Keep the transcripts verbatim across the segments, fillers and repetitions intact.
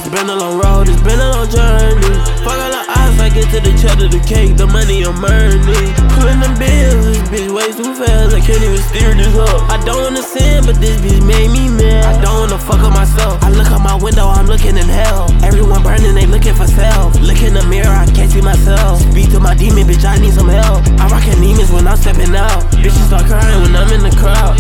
been a long road, it's been a long journey. Fuck all the odds, I get to the cheddar, the cake, the money I'm earning. Pulling them bills, this bitch way too fast, I can't even steer this up. I don't wanna sin, but this bitch made me mad. I don't wanna fuck up myself. I look out my window, I'm looking in hell. Everyone burning, they looking for self. Look in the mirror, I can't see myself. Speak to my demon, bitch, I need some help. I rockin' demons when I'm stepping out. Bitches start crying when I'm in the crowd.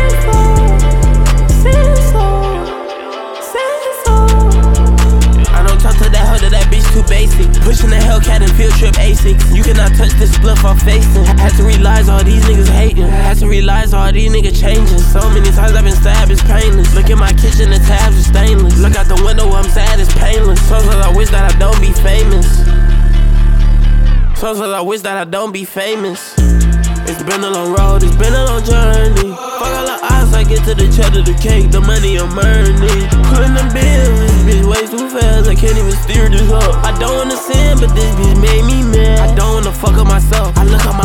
Talk to that hoe that that bitch too basic. Pushing the Hellcat and field trip Asics. You cannot touch this spliff I'm facing. Had to realize all these niggas hating. Had to realize all these niggas changing. So many times I've been stabbed, it's painless. Look at my kitchen, the tabs are stainless. Look out the window, I'm sad, it's painless. Sometimes I wish that I don't be famous. Sometimes I wish that I don't be famous. It's been a long road, it's been a long journey. Fuck all the odds, I get to the cheddar, the cake, the money I'm earning. Pulling them bills, this bitch way too fast, I can't even steer this up. I don't wanna sin, but this bitch made me mad. I don't wanna fuck up myself. I look at my